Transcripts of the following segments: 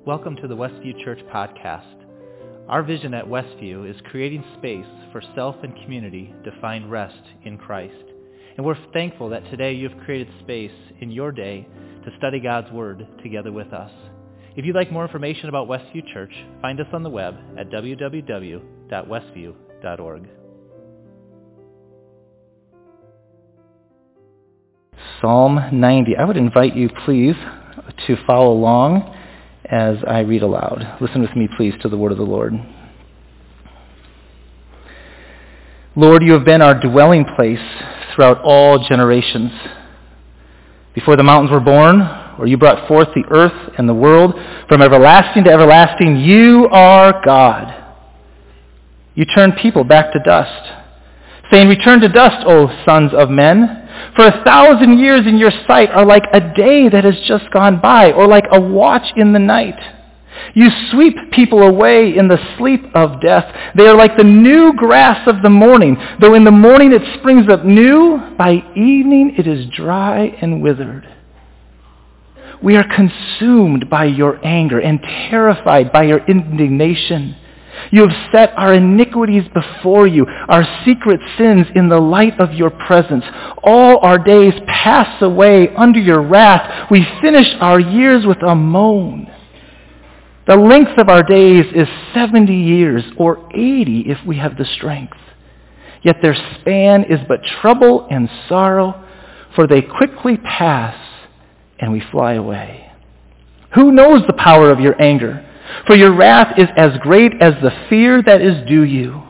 Welcome to the Westview Church podcast. Our vision at Westview is creating space for self and community to find rest in Christ. And we're thankful that today you've created space in your day to study God's Word together with us. If you'd like more information about Westview Church, find us on the web at www.westview.org. Psalm 90. I would invite you, please, to follow along as I read aloud. Listen with me, please, to the word of the Lord. Lord, you have been our dwelling place throughout all generations. Before the mountains were born, or you brought forth the earth and the world, from everlasting to everlasting, you are God. You turn people back to dust, saying, return to dust, O sons of men. For 1,000 years in your sight are like a day that has just gone by, or like a watch in the night. You sweep people away in the sleep of death. They are like the new grass of the morning. Though in the morning it springs up new, by evening it is dry and withered. We are consumed by your anger and terrified by your indignation. You have set our iniquities before you, our secret sins in the light of your presence. All our days pass away under your wrath. We finish our years with a moan. The length of our days is 70 years, or 80 if we have the strength. Yet their span is but trouble and sorrow, for they quickly pass and we fly away. Who knows the power of your anger? For your wrath is as great as the fear that is due you.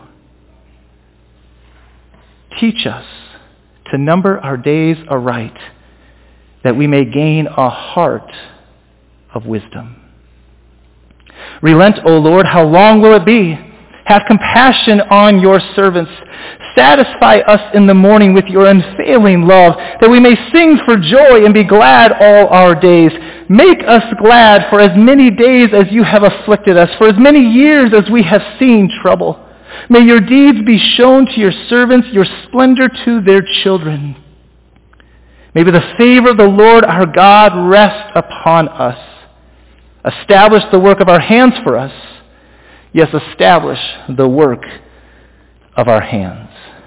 Teach us to number our days aright, that we may gain a heart of wisdom. Relent, O Lord, how long will it be? Have compassion on your servants. Satisfy us in the morning with your unfailing love, that we may sing for joy and be glad all our days. Make us glad for as many days as you have afflicted us, for as many years as we have seen trouble. May your deeds be shown to your servants, your splendor to their children. May the favor of the Lord our God rest upon us. Establish the work of our hands for us. Yes, establish the work of our hands.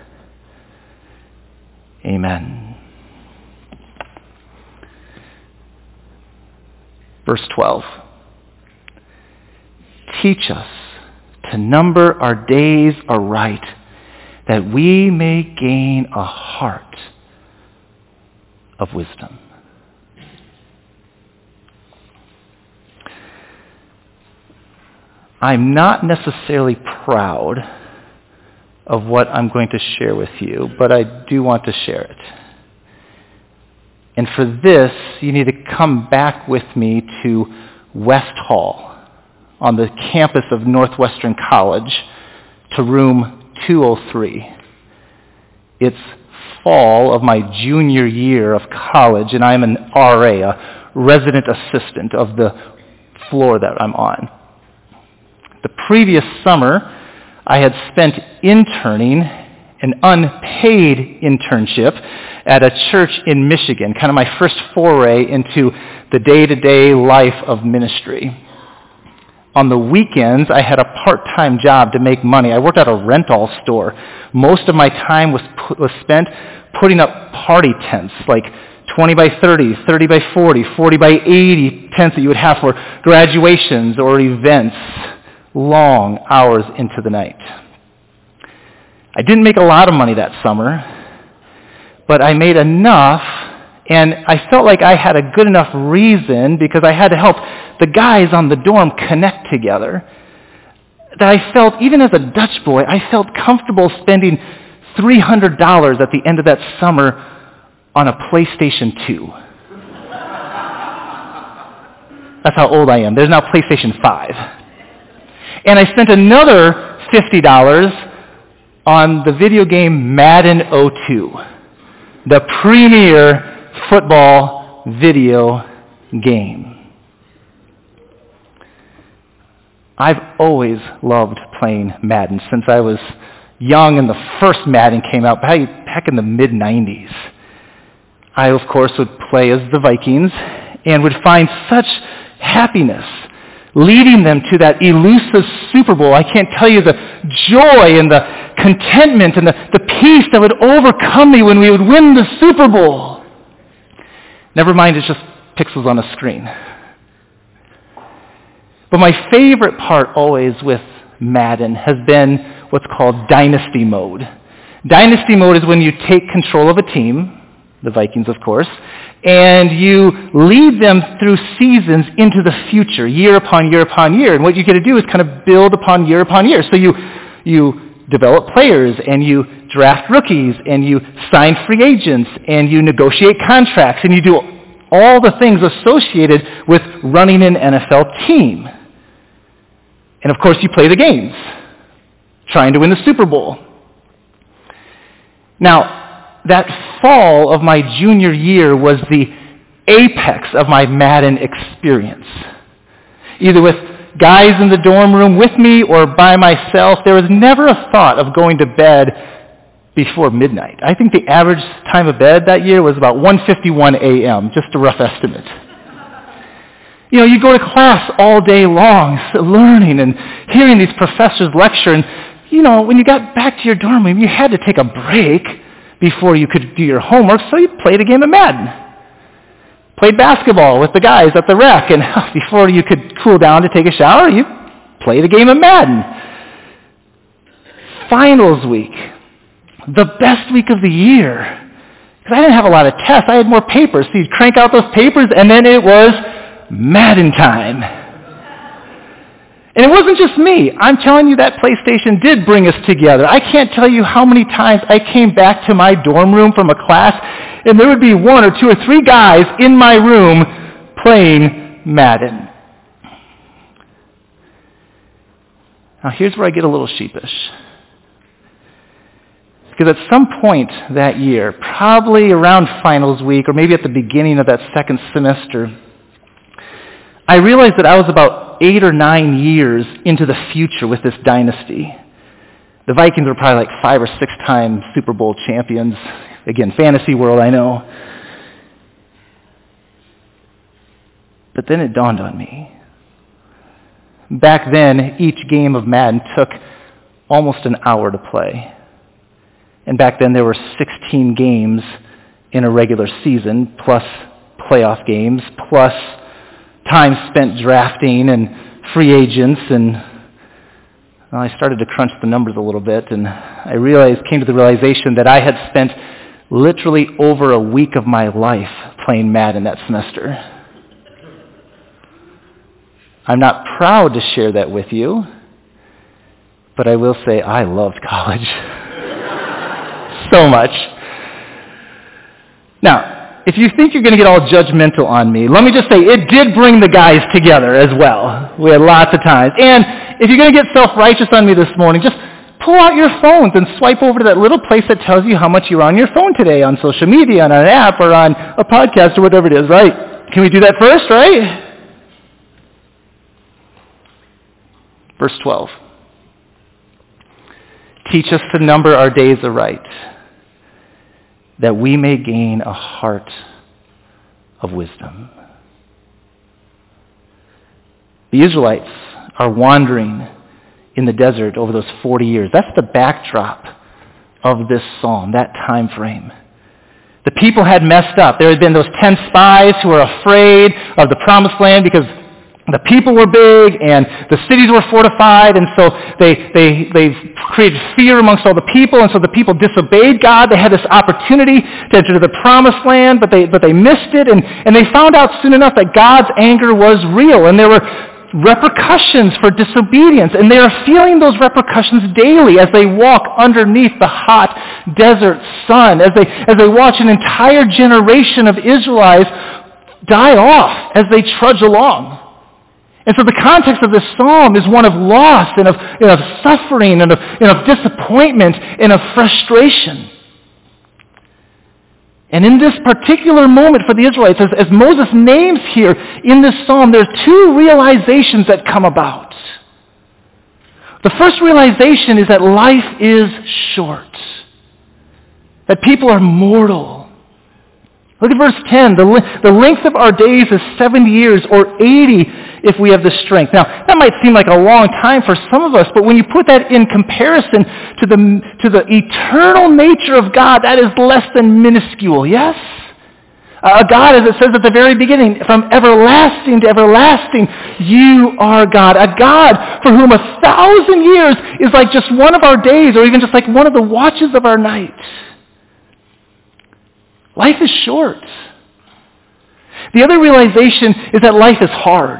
Amen. Verse 12. Teach us to number our days aright, that we may gain a heart of wisdom. I'm not necessarily proud of what I'm going to share with you, but I do want to share it. And for this, you need to come back with me to West Hall on the campus of Northwestern College to room 203. It's fall of my junior year of college, and I'm an RA, a resident assistant of the floor that I'm on. The previous summer, I had spent interning, an unpaid internship, at a church in Michigan, kind of my first foray into the day-to-day life of ministry. On the weekends, I had a part-time job to make money. I worked at a rental store. Most of my time was spent putting up party tents, like 20 by 30, 30 by 40, 40 by 80 tents that you would have for graduations or events, long hours into the night. I didn't make a lot of money that summer, but I made enough, and I felt like I had a good enough reason, because I had to help the guys on the dorm connect together, that I felt, even as a Dutch boy, I felt comfortable spending $300 at the end of that summer on a PlayStation 2. That's how old I am. There's now PlayStation 5. And I spent another $50 on the video game Madden 02, the premier football video game. I've always loved playing Madden since I was young and the first Madden came out back in the mid-90s. I, of course, would play as the Vikings and would find such happiness leading them to that elusive Super Bowl. I can't tell you the joy and the contentment and the peace that would overcome me when we would win the Super Bowl. Never mind, it's just pixels on a screen. But my favorite part always with Madden has been what's called Dynasty Mode. Dynasty Mode is when you take control of a team, the Vikings of course, and you lead them through seasons into the future, year upon year upon year. And what you get to do is kind of build upon year. So you develop players, and you draft rookies, and you sign free agents, and you negotiate contracts, and you do all the things associated with running an NFL team. And of course you play the games, trying to win the Super Bowl. Now, that fall of my junior year was the apex of my Madden experience. Either with guys in the dorm room with me or by myself, there was never a thought of going to bed before midnight. I think the average time of bed that year was about 1:51 a.m., just a rough estimate. You know, you go to class all day long, learning and hearing these professors lecture, and, you know, when you got back to your dorm room, you had to take a break before you could do your homework, so you played a game of Madden. Played basketball with the guys at the rec, and before you could cool down to take a shower, you played a game of Madden. Finals week, the best week of the year, because I didn't have a lot of tests. I had more papers, so you'd crank out those papers, and then it was Madden time. And it wasn't just me. I'm telling you that PlayStation did bring us together. I can't tell you how many times I came back to my dorm room from a class, and there would be 1 or 2 or 3 guys in my room playing Madden. Now here's where I get a little sheepish. Because at some point that year, probably around finals week, or maybe at the beginning of that second semester, I realized that I was about 8 or 9 years into the future with this dynasty. The Vikings were probably like 5 or 6 time Super Bowl champions. Again, fantasy world, I know. But then it dawned on me. Back then, each game of Madden took almost an hour to play. And back then there were 16 games in a regular season, plus playoff games, plus time spent drafting and free agents, and well, I started to crunch the numbers a little bit, and I came to the realization that I had spent literally over a week of my life playing Madden that semester. I'm not proud to share that with you, but I will say I loved college so much. Now, if you think you're going to get all judgmental on me, let me just say it did bring the guys together as well. We had lots of times. And if you're going to get self-righteous on me this morning, just pull out your phones and swipe over to that little place that tells you how much you're on your phone today on social media, on an app, or on a podcast, or whatever it is, right? Can we do that first, right? Verse 12. Teach us to number our days aright, that we may gain a heart of wisdom. The Israelites are wandering in the desert over those 40 years. That's the backdrop of this psalm, that time frame. The people had messed up. There had been those 10 spies who were afraid of the promised land because the people were big and the cities were fortified, and so they created fear amongst all the people, and so the people disobeyed God. They had this opportunity to enter the promised land, but they missed it, and they found out soon enough that God's anger was real, and there were repercussions for disobedience, and they are feeling those repercussions daily as they walk underneath the hot desert sun, as they watch an entire generation of Israelites die off as they trudge along. And so the context of this psalm is one of loss and of suffering and of disappointment and of frustration. And in this particular moment for the Israelites, as Moses names here in this psalm, there are 2 realizations that come about. The first realization is that life is short, that people are mortal. Look at verse 10. The length of our days is 70 years, or 80 if we have the strength. Now, that might seem like a long time for some of us, but when you put that in comparison to the eternal nature of God, that is less than minuscule, yes? A God, as it says at the very beginning, from everlasting to everlasting, you are God. A God for whom 1,000 years is like just one of our days, or even just like one of the watches of our night. Life is short. The other realization is that life is hard.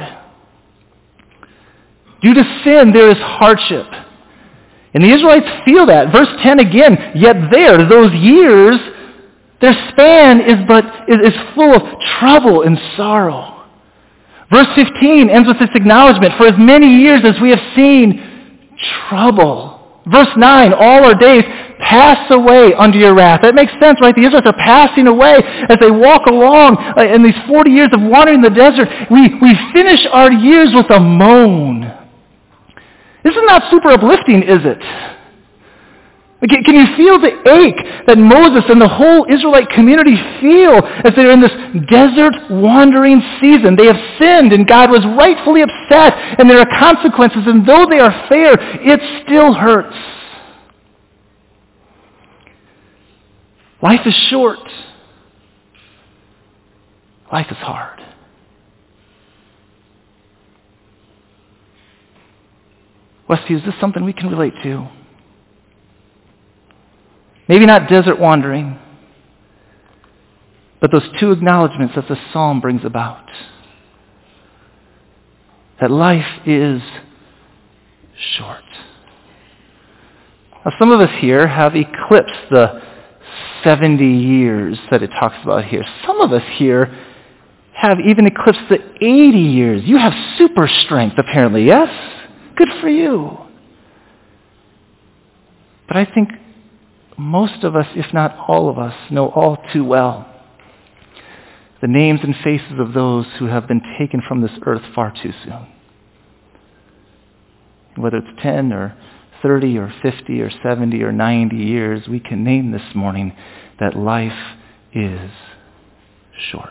Due to sin, there is hardship. And the Israelites feel that. Verse 10 again, yet there, those years, their span is full of trouble and sorrow. Verse 15 ends with this acknowledgement, for as many years as we have seen trouble. Verse 9, all our days pass away under your wrath. That makes sense, right? The Israelites are passing away as they walk along in these 40 years of wandering in the desert. We finish our years with a moan. This is not super uplifting, is it? Can you feel the ache that Moses and the whole Israelite community feel as they're in this desert wandering season? They have sinned and God was rightfully upset and there are consequences, and though they are fair, it still hurts. Life is short. Life is hard. Westview, is this something we can relate to? Maybe not desert wandering, but those two acknowledgments that the psalm brings about. That life is short. Now, some of us here have eclipsed the 70 years that it talks about here. Some of us here have even eclipsed the 80 years. You have super strength, apparently, yes? Good for you. But I think most of us, if not all of us, know all too well the names and faces of those who have been taken from this earth far too soon. Whether it's 10 or 30 or 50 or 70 or 90 years, we can name this morning that life is short.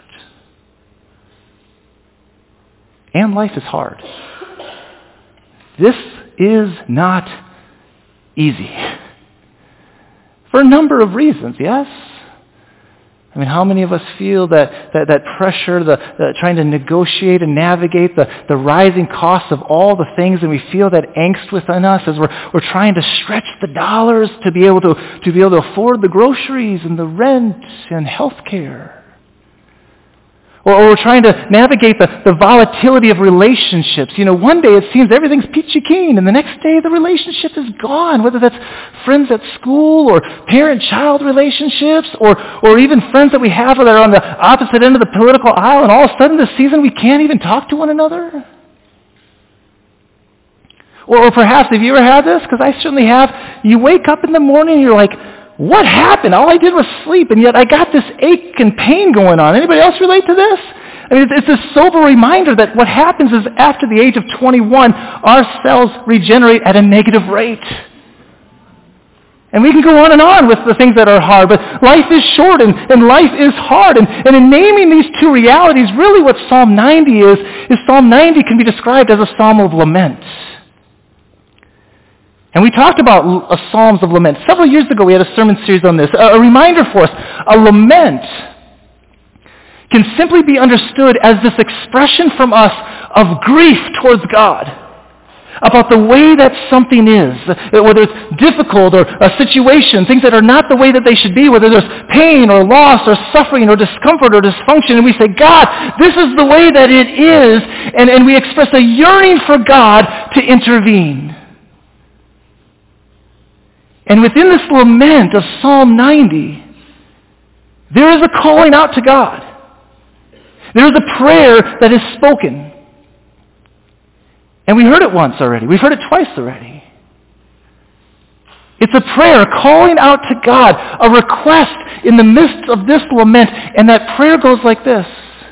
And life is hard. This is not easy. For a number of reasons, yes? I mean, how many of us feel that pressure, the trying to negotiate and navigate the rising costs of all the things, and we feel that angst within us as we're trying to stretch the dollars to be able to afford the groceries and the rent and health care. Or we're trying to navigate the volatility of relationships. You know, one day it seems everything's peachy keen, and the next day the relationship is gone, whether that's friends at school or parent-child relationships or even friends that we have that are on the opposite end of the political aisle, and all of a sudden this season we can't even talk to one another. Or perhaps, have you ever had this? Because I certainly have. You wake up in the morning and you're like, what happened? All I did was sleep, and yet I got this ache and pain going on. Anybody else relate to this? I mean, it's a sober reminder that what happens is after the age of 21, our cells regenerate at a negative rate. And we can go on with the things that are hard, but life is short and life is hard. And in naming these two realities, really what Psalm 90 is Psalm 90 can be described as a psalm of lament. And we talked about Psalms of Lament. Several years ago we had a sermon series on this. A reminder for us, a lament can simply be understood as this expression from us of grief towards God about the way that something is, whether it's difficult or a situation, things that are not the way that they should be, whether there's pain or loss or suffering or discomfort or dysfunction, and we say, God, this is the way that it is, and we express a yearning for God to intervene. And within this lament of Psalm 90, there is a calling out to God. There is a prayer that is spoken. And we heard it once already. We've heard it twice already. It's a prayer calling out to God, a request in the midst of this lament. And that prayer goes like this.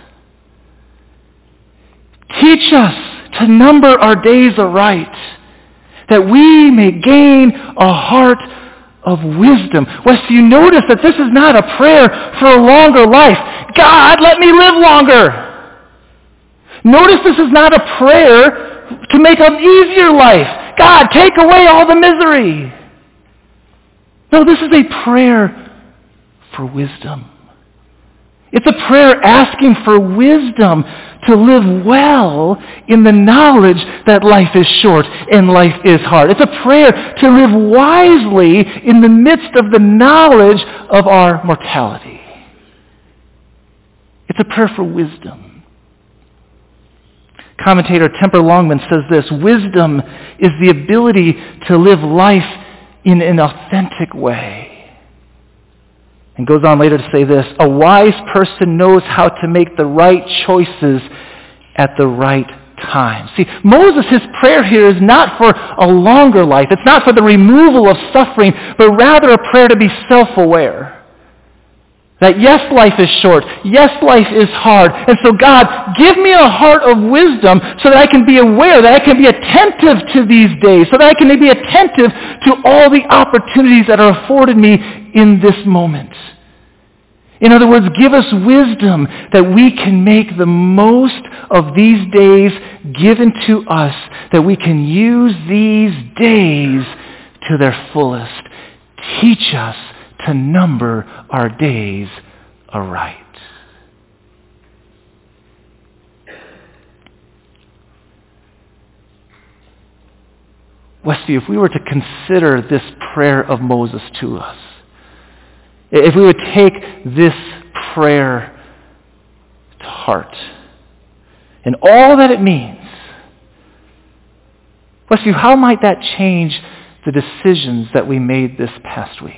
Teach us to number our days aright, that we may gain a heart of wisdom. Wes, you notice that this is not a prayer for a longer life. God, let me live longer. Notice this is not a prayer to make an easier life. God, take away all the misery. No, this is a prayer for wisdom. It's a prayer asking for wisdom to live well in the knowledge that life is short and life is hard. It's a prayer to live wisely in the midst of the knowledge of our mortality. It's a prayer for wisdom. Commentator Temper Longman says this: wisdom is the ability to live life in an authentic way. And goes on later to say this: a wise person knows how to make the right choices at the right time. See, Moses, his prayer here is not for a longer life. It's not for the removal of suffering, but rather a prayer to be self-aware. That yes, life is short. Yes, life is hard. And so God, give me a heart of wisdom so that I can be aware, that I can be attentive to these days, so that I can be attentive to all the opportunities that are afforded me in this moment. In other words, give us wisdom that we can make the most of these days given to us, that we can use these days to their fullest. Teach us to number our days aright. Westview, if we were to consider this prayer of Moses to us, if we would take this prayer to heart and all that it means, Westview, how might that change the decisions that we made this past week?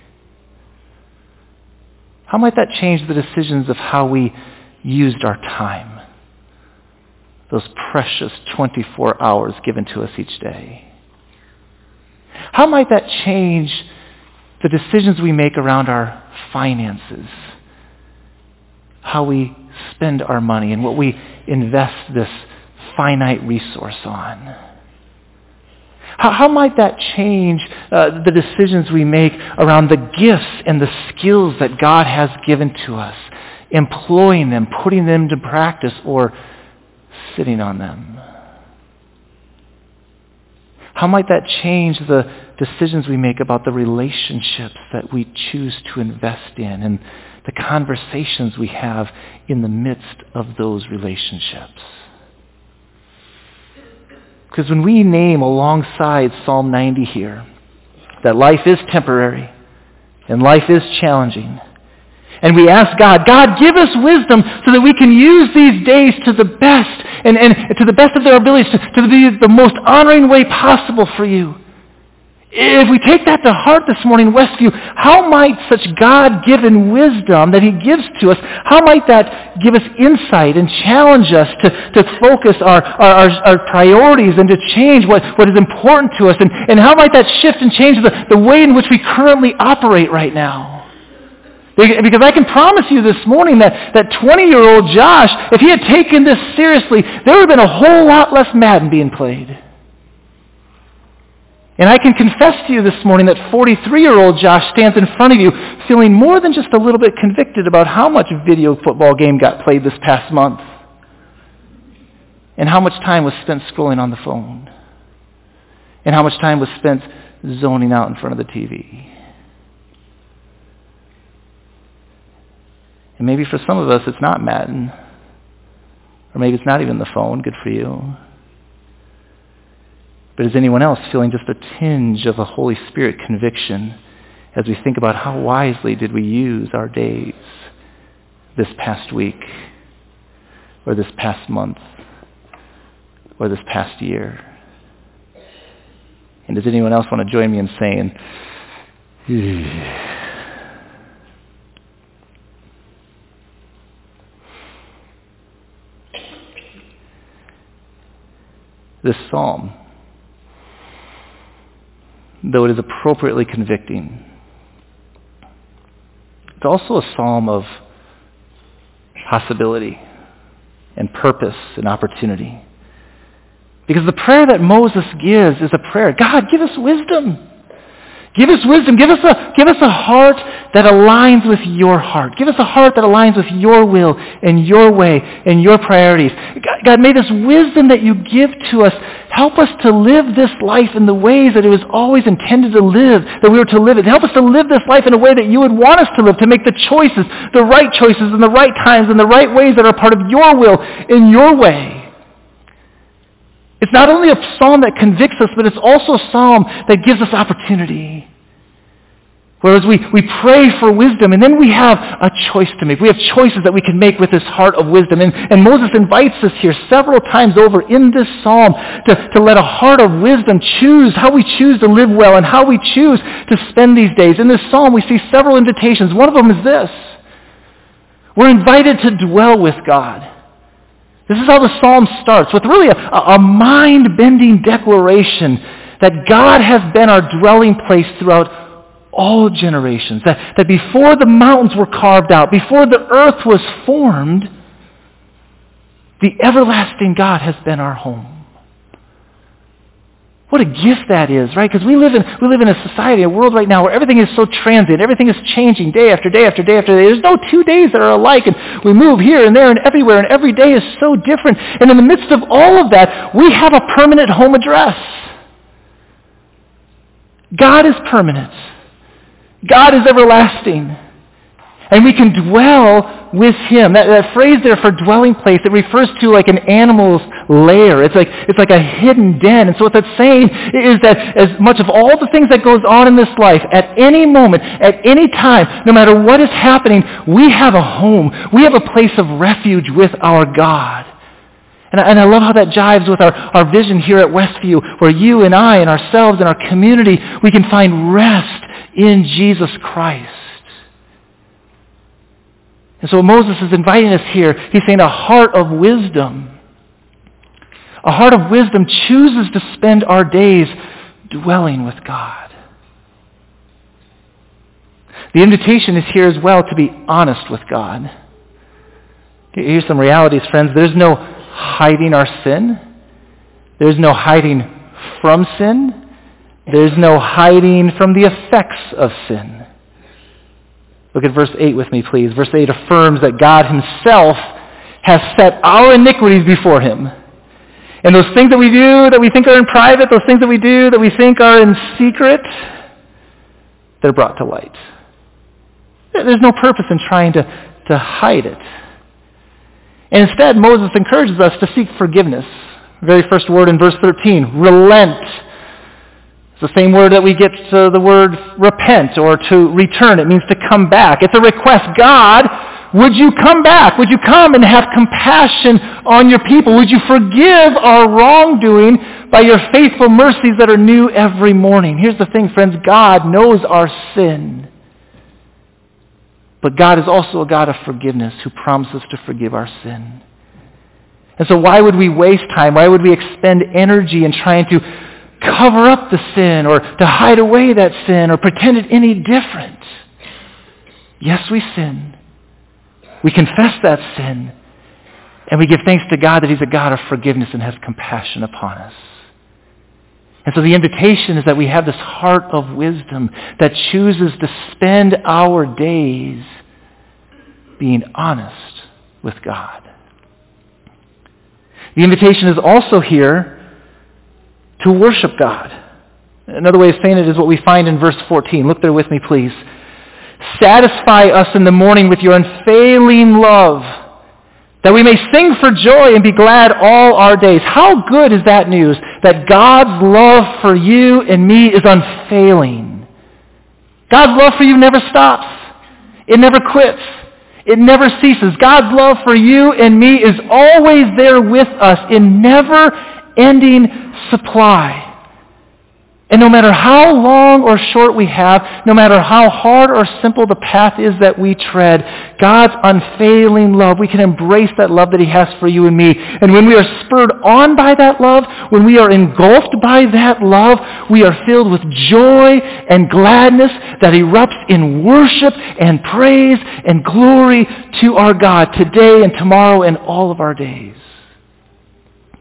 How might that change the decisions of how we used our time? Those precious 24 hours given to us each day. How might that change the decisions we make around our finances? How we spend our money and what we invest this finite resource on? How might that change the decisions we make around the gifts and the skills that God has given to us, employing them, putting them to practice, or sitting on them? How might that change the decisions we make about the relationships that we choose to invest in and the conversations we have in the midst of those relationships? Because when we name alongside Psalm 90 here that life is temporary and life is challenging, and we ask God, give us wisdom so that we can use these days to the best and to the best of their abilities to be the most honoring way possible for you. If we take that to heart this morning, Westview, how might such God-given wisdom that he gives to us, how might that give us insight and challenge us to focus our priorities and to change what is important to us? And how might that shift and change the way in which we currently operate right now? Because I can promise you this morning that 20-year-old Josh, if he had taken this seriously, there would have been a whole lot less Madden being played. And I can confess to you this morning that 43-year-old Josh stands in front of you feeling more than just a little bit convicted about how much video football game got played this past month and how much time was spent scrolling on the phone and how much time was spent zoning out in front of the TV. And maybe for some of us it's not Madden, or maybe it's not even the phone. Good for you. But is anyone else feeling just a tinge of a Holy Spirit conviction as we think about how wisely did we use our days this past week, or this past month, or this past year? And does anyone else want to join me in saying, this psalm, though it is appropriately convicting, it's also a psalm of possibility and purpose and opportunity. Because the prayer that Moses gives is a prayer, God, give us wisdom. Give us wisdom. Give us a heart that aligns with your heart. Give us a heart that aligns with your will and your way and your priorities. God, may this wisdom that you give to us help us to live this life in the ways that it was always intended to live, that we were to live it. Help us to live this life in a way that you would want us to live, to make the choices, the right choices in the right times, in the right ways that are part of your will in your way. It's not only a psalm that convicts us, but it's also a psalm that gives us opportunity. Whereas we pray for wisdom, and then we have a choice to make. We have choices that we can make with this heart of wisdom. And Moses invites us here several times over in this psalm to let a heart of wisdom choose how we choose to live well and how we choose to spend these days. In this psalm, we see several invitations. One of them is this. We're invited to dwell with God. This is how the psalm starts, with really a mind-bending declaration that God has been our dwelling place throughout all generations. That before the mountains were carved out, before the earth was formed, the everlasting God has been our home. What a gift that is, right? Because we live in a society, a world right now where everything is so transient. Everything is changing day after day after day after day. There's no 2 days that are alike, and we move here and there and everywhere, and every day is so different. And in the midst of all of that, we have a permanent home address. God is permanent. God is everlasting. And we can dwell with him. That phrase there for dwelling place, it refers to like an animal's lair. It's like a hidden den. And so what that's saying is that as much of all the things that goes on in this life, at any moment, at any time, no matter what is happening, we have a home. We have a place of refuge with our God. And I love how that jives with our vision here at Westview, where you and I and ourselves and our community, we can find rest in Jesus Christ. And so Moses is inviting us here. He's saying a heart of wisdom. A heart of wisdom chooses to spend our days dwelling with God. The invitation is here as well to be honest with God. Here's some realities, friends. There's no hiding our sin. There's no hiding from sin. There's no hiding from the effects of sin. Look at verse 8 with me, please. Verse 8 affirms that God himself has set our iniquities before him. And those things that we do that we think are in private, those things that we do that we think are in secret, they're brought to light. There's no purpose in trying to hide it. And instead, Moses encourages us to seek forgiveness. The very first word in verse 13, relent. It's the same word that we get to the word repent or to return. It means to come back. It's a request. God, would you come back? Would you come and have compassion on your people? Would you forgive our wrongdoing by your faithful mercies that are new every morning? Here's the thing, friends. God knows our sin. But God is also a God of forgiveness who promises to forgive our sin. And so why would we waste time? Why would we expend energy in trying to cover up the sin or to hide away that sin or pretend it any different? Yes, we sin. We confess that sin. And we give thanks to God that he's a God of forgiveness and has compassion upon us. And so the invitation is that we have this heart of wisdom that chooses to spend our days being honest with God. The invitation is also here to worship God. Another way of saying it is what we find in verse 14. Look there with me, please. Satisfy us in the morning with your unfailing love, that we may sing for joy and be glad all our days. How good is that news, that God's love for you and me is unfailing. God's love for you never stops. It never quits. It never ceases. God's love for you and me is always there with us in never-ending supply. And no matter how long or short we have, no matter how hard or simple the path is that we tread, God's unfailing love, we can embrace that love that he has for you and me. And when we are spurred on by that love, when we are engulfed by that love, we are filled with joy and gladness that erupts in worship and praise and glory to our God today and tomorrow and all of our days.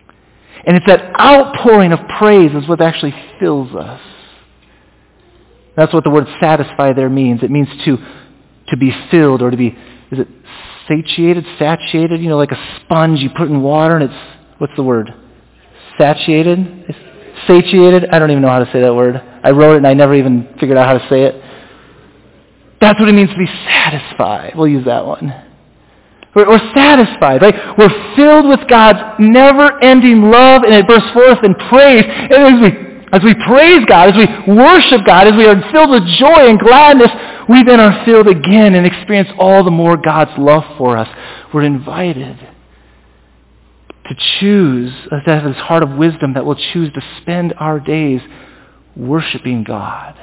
And it's that outpouring of praise is what actually fills us. That's what the word satisfy there means. It means to be filled, or to be, is it satiated? Like a sponge you put in water and it's, what's the word? Satiated? Satiated? I don't even know how to say that word. I wrote it and I never even figured out how to say it. That's what it means to be satisfied. We'll use that one. We're satisfied, right? We're filled with God's never-ending love, and it bursts forth in praise. And as we praise God, as we worship God, as we are filled with joy and gladness, we then are filled again and experience all the more God's love for us. We're invited to choose, to have this heart of wisdom that will choose to spend our days worshiping God.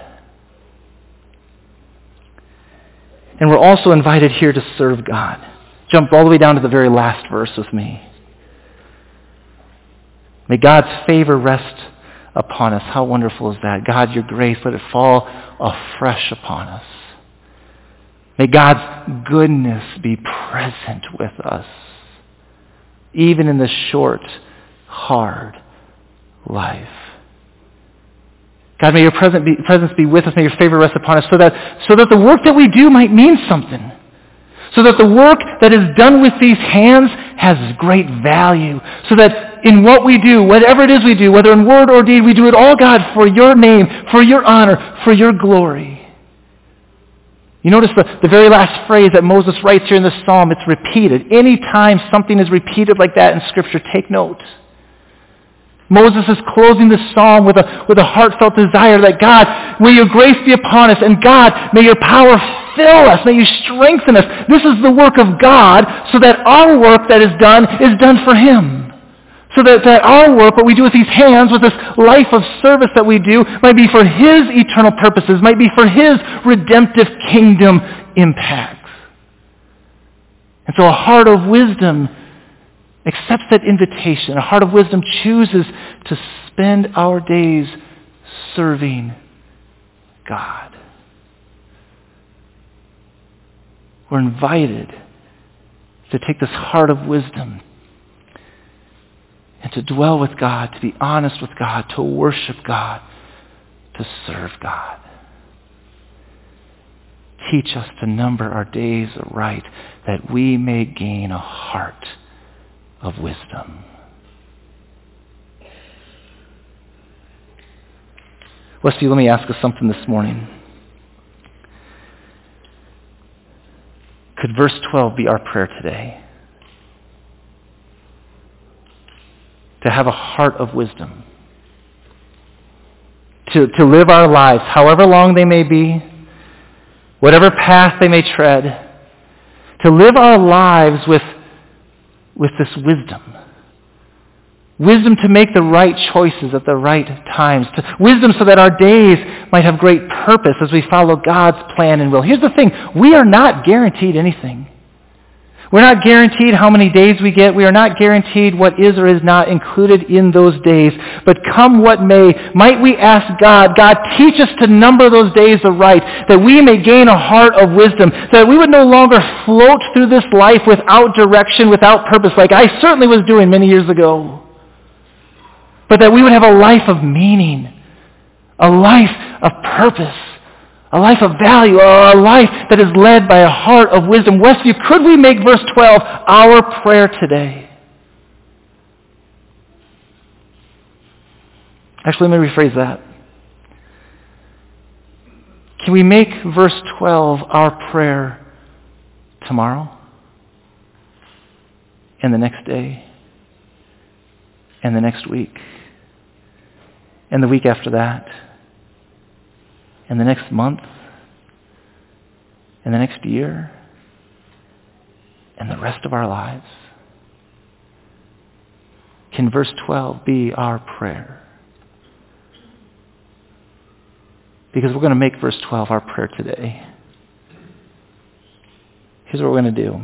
And we're also invited here to serve God. Jump all the way down to the very last verse with me. May God's favor rest upon us. How wonderful is that? God, your grace, let it fall afresh upon us. May God's goodness be present with us, even in this short, hard life. God, may your presence be with us. May your favor rest upon us so that the work that we do might mean something. So that the work that is done with these hands has great value. So that in what we do, whatever it is we do, whether in word or deed, we do it all, God, for your name, for your honor, for your glory. You notice the very last phrase that Moses writes here in this psalm, it's repeated. Anytime something is repeated like that in Scripture, take note. Moses is closing this psalm with a heartfelt desire that, God, may your grace be upon us, and God, may your power fill us, may you strengthen us. This is the work of God, so that our work that is done for him. So that our work, what we do with these hands, with this life of service that we do, might be for his eternal purposes, might be for his redemptive kingdom impacts. And so a heart of wisdom accepts that invitation. A heart of wisdom chooses to spend our days serving God. We're invited to take this heart of wisdom and to dwell with God, to be honest with God, to worship God, to serve God. Teach us to number our days aright, that we may gain a heart of wisdom. Westview, let me ask us something this morning. Could verse 12 be our prayer today? To have a heart of wisdom. To live our lives, however long they may be, whatever path they may tread, to live our lives with this wisdom. Wisdom to make the right choices at the right times. Wisdom so that our days might have great purpose as we follow God's plan and will. Here's the thing. We are not guaranteed anything. We're not guaranteed how many days we get. We are not guaranteed what is or is not included in those days. But come what may, might we ask God, God, teach us to number those days aright, that we may gain a heart of wisdom, that we would no longer float through this life without direction, without purpose, like I certainly was doing many years ago. But that we would have a life of meaning, a life of purpose, a life of value, a life that is led by a heart of wisdom. Westview, could we make verse 12 our prayer today? Actually, let me rephrase that. Can we make verse 12 our prayer tomorrow? And the next day? And the next week? And the week after that? And the next month? And the next year? And the rest of our lives? Can verse 12 be our prayer? Because we're going to make verse 12 our prayer today. Here's what we're going to do.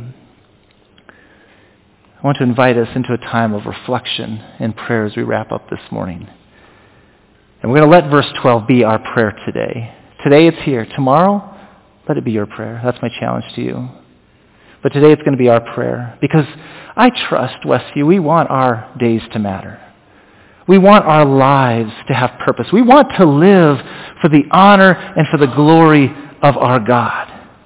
I want to invite us into a time of reflection and prayer as we wrap up this morning. And we're going to let verse 12 be our prayer today. Today it's here. Tomorrow, let it be your prayer. That's my challenge to you. But today it's going to be our prayer. Because I trust, Westview, we want our days to matter. We want our lives to have purpose. We want to live for the honor and for the glory of our God.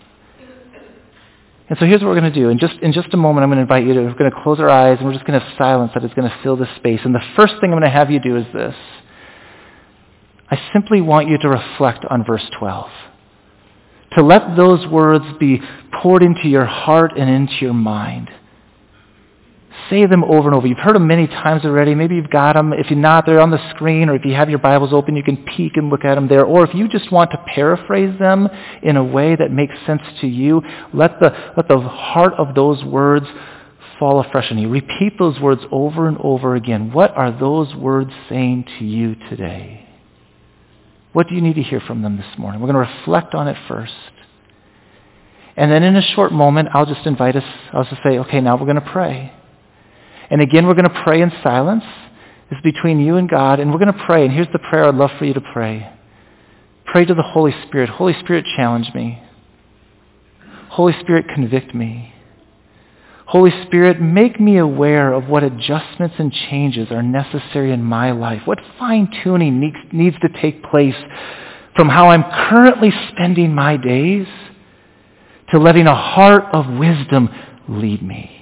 And so here's what we're going to do. In just a moment, I'm going to invite you to, we're going to close our eyes, and we're just going to have silence that is going to fill this space. And the first thing I'm going to have you do is this. I simply want you to reflect on verse 12. To let those words be poured into your heart and into your mind. Say them over and over. You've heard them many times already. Maybe you've got them. If you're not, they're on the screen, or if you have your Bibles open, you can peek and look at them there. Or if you just want to paraphrase them in a way that makes sense to you, let the heart of those words fall afresh on you. Repeat those words over and over again. What are those words saying to you today? What do you need to hear from them this morning? We're going to reflect on it first. And then in a short moment, I'll just say, okay, now we're going to pray. And again, we're going to pray in silence. It's between you and God, and we're going to pray. And here's the prayer I'd love for you to pray. Pray to the Holy Spirit. Holy Spirit, challenge me. Holy Spirit, convict me. Holy Spirit, make me aware of what adjustments and changes are necessary in my life. What fine-tuning needs to take place from how I'm currently spending my days to letting a heart of wisdom lead me.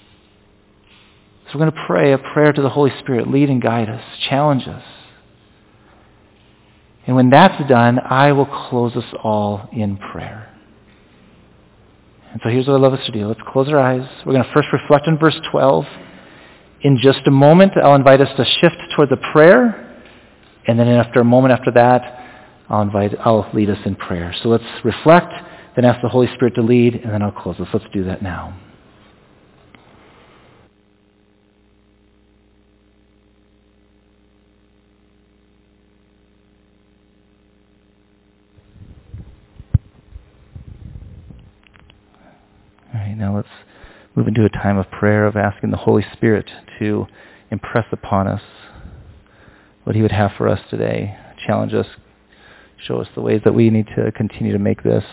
So we're going to pray a prayer to the Holy Spirit, lead and guide us, challenge us. And when that's done, I will close us all in prayer. And so here's what I'd love us to do. Let's close our eyes. We're going to first reflect on verse 12. In just a moment, I'll invite us to shift toward the prayer. And then after a moment after that, I'll lead us in prayer. So let's reflect, then ask the Holy Spirit to lead, and then I'll close us. Let's do that now. All right, now let's move into a time of prayer, of asking the Holy Spirit to impress upon us what he would have for us today, challenge us, show us the ways that we need to continue to make this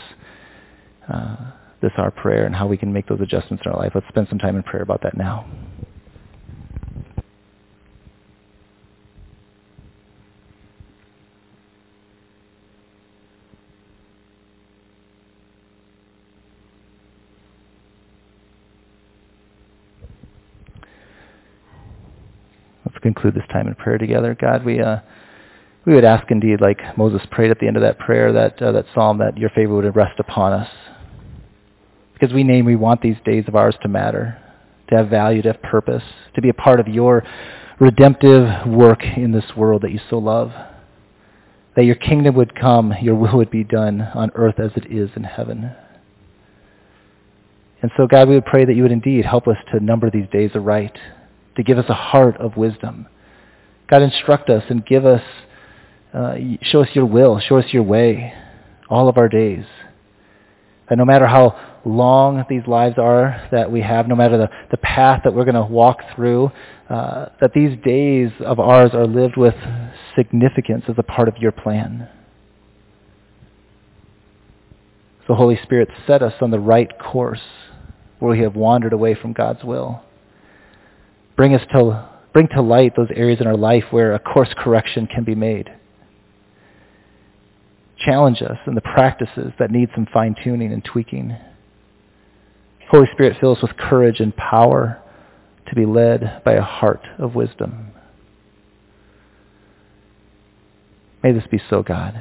our prayer, and how we can make those adjustments in our life. Let's spend some time in prayer about that now. Let's conclude this time in prayer together. God, we would ask indeed, like Moses prayed at the end of that prayer, that psalm, that your favor would rest upon us. Because we want these days of ours to matter, to have value, to have purpose, to be a part of your redemptive work in this world that you so love. That your kingdom would come, your will would be done on earth as it is in heaven. And so, God, we would pray that you would indeed help us to number these days aright, to give us a heart of wisdom. God, instruct us and give us, show us your will, show us your way, all of our days. And no matter how long these lives are that we have, no matter the path that we're going to walk through, that these days of ours are lived with significance as a part of your plan. So Holy Spirit, set us on the right course where we have wandered away from God's will. Bring to light those areas in our life where a course correction can be made. Challenge us in the practices that need some fine-tuning and tweaking. Holy Spirit, fill us with courage and power to be led by a heart of wisdom. May this be so, God.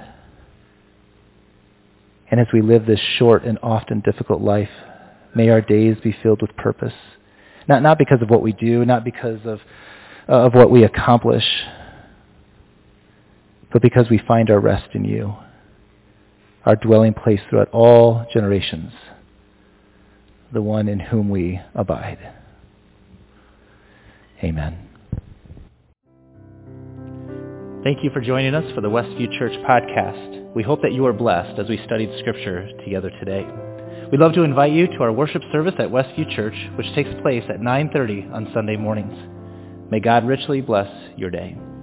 And as we live this short and often difficult life, may our days be filled with purpose. Not because of what we do, not because of what we accomplish, but because we find our rest in you, our dwelling place throughout all generations, the one in whom we abide. Amen. Thank you for joining us for the Westview Church podcast. We hope that you are blessed as we studied Scripture together today. We'd love to invite you to our worship service at Westview Church, which takes place at 9:30 on Sunday mornings. May God richly bless your day.